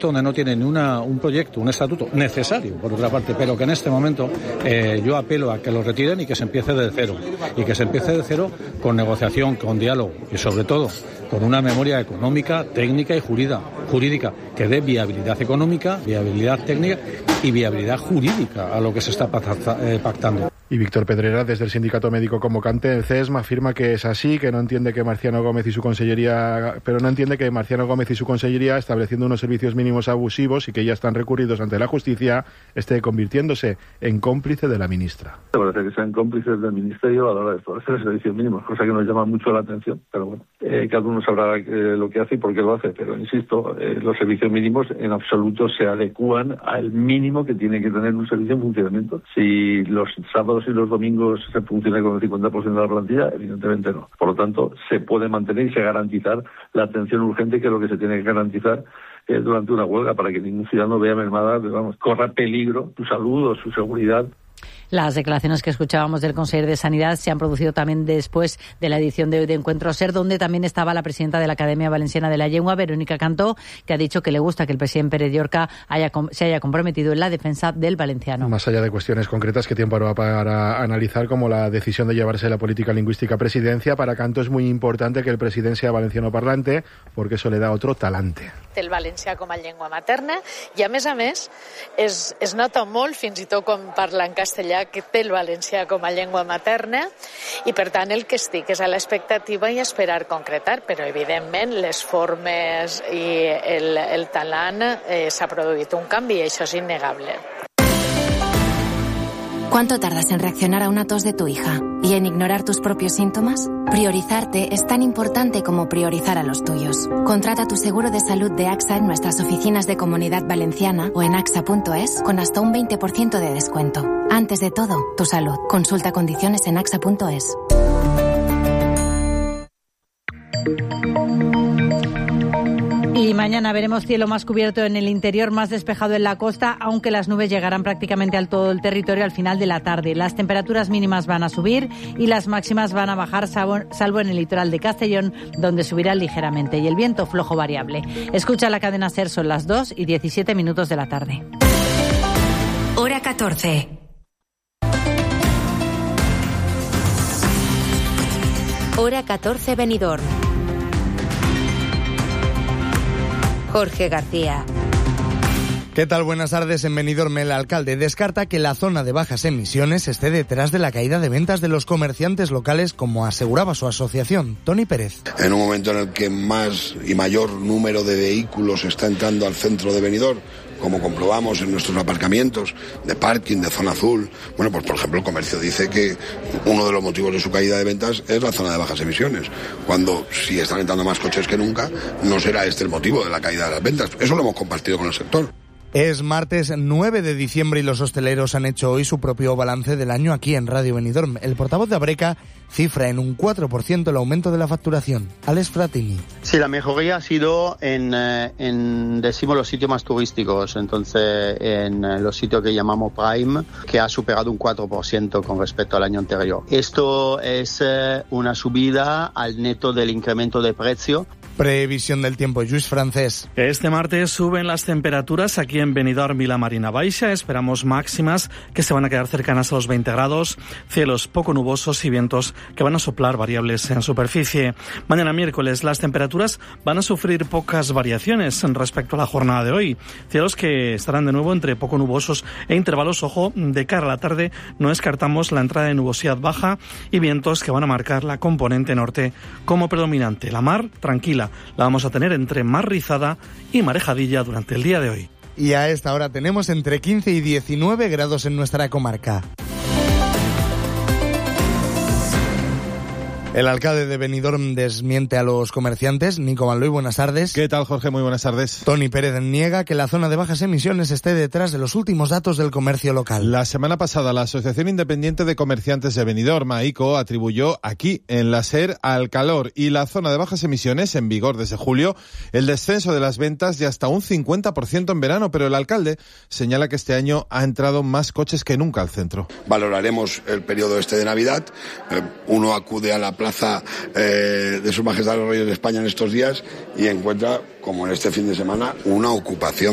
proyecto donde no tiene ni un proyecto, un estatuto necesario, por otra parte, pero que en este momento yo apelo a que lo retiren y que se empiece de cero. Y que se empiece de cero con negociación, con diálogo y sobre todo con una memoria económica, técnica y jurídica que dé viabilidad económica, viabilidad técnica y viabilidad jurídica a lo que se está pactando. Y Víctor Pedrera, desde el Sindicato Médico Convocante, el CESM, afirma que es así, que no entiende que Marciano Gómez y su consellería, estableciendo unos servicios mínimos abusivos y que ya están recurridos ante la justicia, esté convirtiéndose en cómplice de la ministra. Parece que sean cómplices del Ministerio a la hora de establecer servicios mínimos, cosa que nos llama mucho la atención, pero bueno, cada uno sabrá lo que hace y por qué lo hace, pero insisto, los servicios mínimos en absoluto se adecúan al mínimo que tiene que tener un servicio en funcionamiento. Si los sábados y los domingos se funciona con el 50% de la plantilla, evidentemente no. Por lo tanto, se puede mantener y se garantizar la atención urgente, que es lo que se tiene que garantizar durante una huelga, para que ningún ciudadano vea mermada, corra peligro su salud o su seguridad. Las declaraciones que escuchábamos del consejero de Sanidad se han producido también después de la edición de hoy de Encuentro Ser, donde también estaba la presidenta de la Academia Valenciana de la Llengua, Verónica Cantó, que ha dicho que le gusta que el presidente Pérez Llorca se haya comprometido en la defensa del valenciano. Más allá de cuestiones concretas que tiempo habrá para analizar, como la decisión de llevarse la política lingüística a presidencia, para Cantó es muy importante que el president sea valenciano parlante, porque eso le da otro talante. El valencià com a llengua materna i, a més, es nota molt, fins i tot quan parla en castellà, que té el valencià com a llengua materna i, per tant, el que estic és a l'expectativa i esperar concretar, però, evidentment, les formes i el talant s'ha produït un canvi i això és innegable. ¿Cuánto tardas en reaccionar a una tos de tu hija y en ignorar tus propios síntomas? Priorizarte es tan importante como priorizar a los tuyos. Contrata tu seguro de salud de AXA en nuestras oficinas de Comunidad Valenciana o en axa.es con hasta un 20% de descuento. Antes de todo, tu salud. Consulta condiciones en axa.es. Y mañana veremos cielo más cubierto en el interior, más despejado en la costa, aunque las nubes llegarán prácticamente al todo el territorio al final de la tarde. Las temperaturas mínimas van a subir y las máximas van a bajar, salvo en el litoral de Castellón, donde subirán ligeramente, y el viento flojo variable. Escucha la cadena SER, son las 2:17 de la tarde. Hora 14. Hora 14 Benidorm. Jorge García. ¿Qué tal? Buenas tardes. En Benidorm, el alcalde descarta que la zona de bajas emisiones esté detrás de la caída de ventas de los comerciantes locales, como aseguraba su asociación. Tony Pérez. En un momento en el que más y mayor número de vehículos está entrando al centro de Benidorm, como comprobamos en nuestros aparcamientos de parking, de zona azul, bueno, pues por ejemplo el comercio dice que uno de los motivos de su caída de ventas es la zona de bajas emisiones, cuando si están entrando más coches que nunca, no será este el motivo de la caída de las ventas. Eso lo hemos compartido con el sector. Es martes 9 de diciembre y los hosteleros han hecho hoy su propio balance del año aquí en Radio Benidorm. El portavoz de Abreca cifra en un 4% el aumento de la facturación. Alex Fratini. Sí, la mejoría ha sido decimos, los sitios más turísticos, entonces en los sitios que llamamos Prime, que ha superado un 4% con respecto al año anterior. Esto es una subida al neto del incremento de precio. Previsión del tiempo, Lluís Francés. Este martes suben las temperaturas aquí en Benidorm y la Marina Baixa. Esperamos máximas que se van a quedar cercanas a los 20 grados, cielos poco nubosos y vientos que van a soplar variables en superficie. Mañana miércoles las temperaturas van a sufrir pocas variaciones respecto a la jornada de hoy. Cielos que estarán de nuevo entre poco nubosos e intervalos. Ojo, de cara a la tarde no descartamos la entrada de nubosidad baja y vientos que van a marcar la componente norte como predominante. La mar tranquila. La vamos a tener entre mar rizada y marejadilla durante el día de hoy. Y a esta hora tenemos entre 15 y 19 grados en nuestra comarca. El alcalde de Benidorm desmiente a los comerciantes. Nico Manloy, buenas tardes. ¿Qué tal, Jorge? Muy buenas tardes. Tony Pérez niega que la zona de bajas emisiones esté detrás de los últimos datos del comercio local. La semana pasada, la Asociación Independiente de Comerciantes de Benidorm, AICO, atribuyó aquí, en la SER, al calor y la zona de bajas emisiones, en vigor desde julio, el descenso de las ventas de hasta un 50% en verano, pero el alcalde señala que este año ha entrado más coches que nunca al centro. Valoraremos el periodo de Navidad. Uno acude a la plaza de Su Majestad los Reyes de España en estos días y encuentra, como en este fin de semana, una ocupación